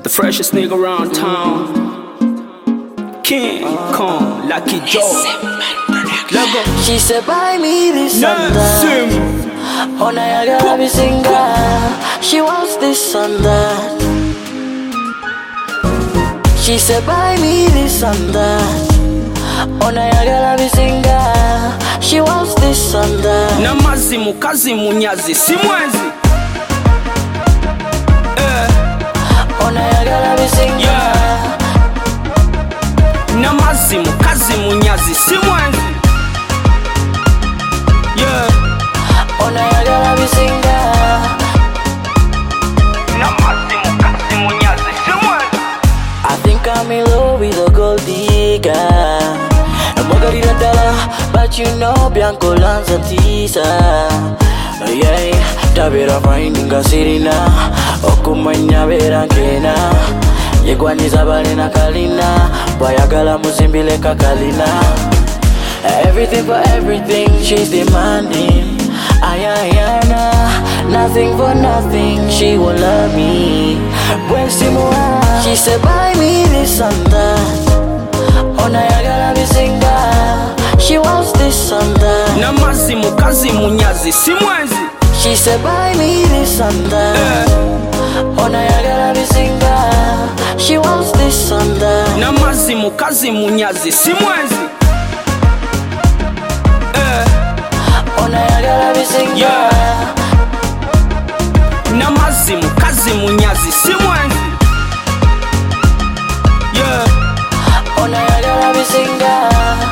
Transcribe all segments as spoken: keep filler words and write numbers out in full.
The freshest nigga around town. King Kong, Lucky Joe. Lego. She said buy me this and that. Oh now I gotta be single. She wants this and that. She said buy me this and that. Oh now I gotta be single. She wants this and that. Namazi mukazi munyazi simwezi. Oh now I gotta be single. Yeah. Namazi mukazi munyazi simwezi. Yeah. Oh now I gotta be single. Namazi mukazi munyazi simwezi. I think I'm in love with a gold digger. I'm Margarita Dalla, but you know Bianco Lanza Tisa. Yeah, Tabera finding Sirina, Okumanya Verankena. Yegwaniza Balena Kalina, Bayagala Musimbile Kakalina. Everything for everything, she's demanding. Ayayana, nothing for nothing, she will love me. She said buy me this and that. Oh now I gotta be single. She wants this and that. Namazi mukazi munyazi simwezi. She said buy me this and that. Oh now I gotta be single. She wants this and that. Namazi mukazi munyazi simwezi. Oh now I gotta be single. Yeah. Namazi mukazi munyazi simwezi. Yeah. Oh now I gotta be single.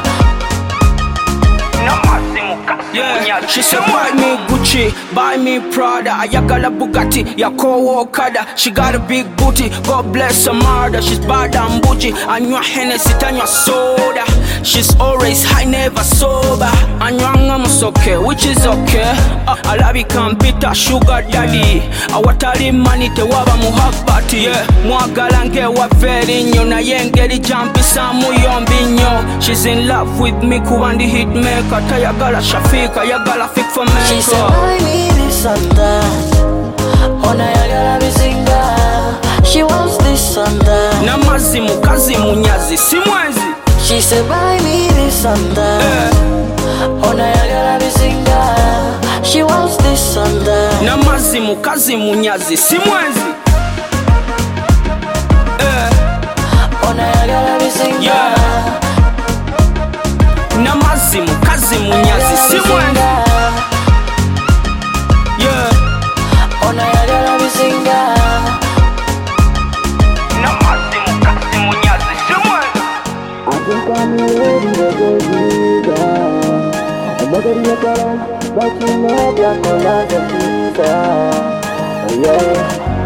Namazi mukazi munyazi. She said buy me Gucci, buy me Prada. Ayagala Bugatti, Yako Okada. She got a big booty, God bless her mother. She's bad and bougie. Anywa Hennessy, tanywa soda. She's always high, never sober. Anywanga musoke, which is okay. uh, Alabi kampita, sugar daddy. Awatali money te waba muhabbati. Yeah, mwagalange wa very nyo. Na yengeli jampisa muyombi nyo. She's in love with me, kuwandi hitmaker. Tayagala Shafika, yagala fik for me. She said buy me this and that. Oh now I gotta be single. She wants this and that. Namazi mukazi munyazi simwezi. She said buy me this and that. Oh now I gotta be single. She wants this and that. Namazi mukazi munyazi simwezi. Oh now I gotta be single. Yeah. Namazi mukazi munyazi simwezi. Yeah. Oh now I gotta be single. Namazi mukazi munyazi simwezi. I think I'm ready to go bigger. I'm not gonna get but you know Bianco Lanza Tisa. Yeah.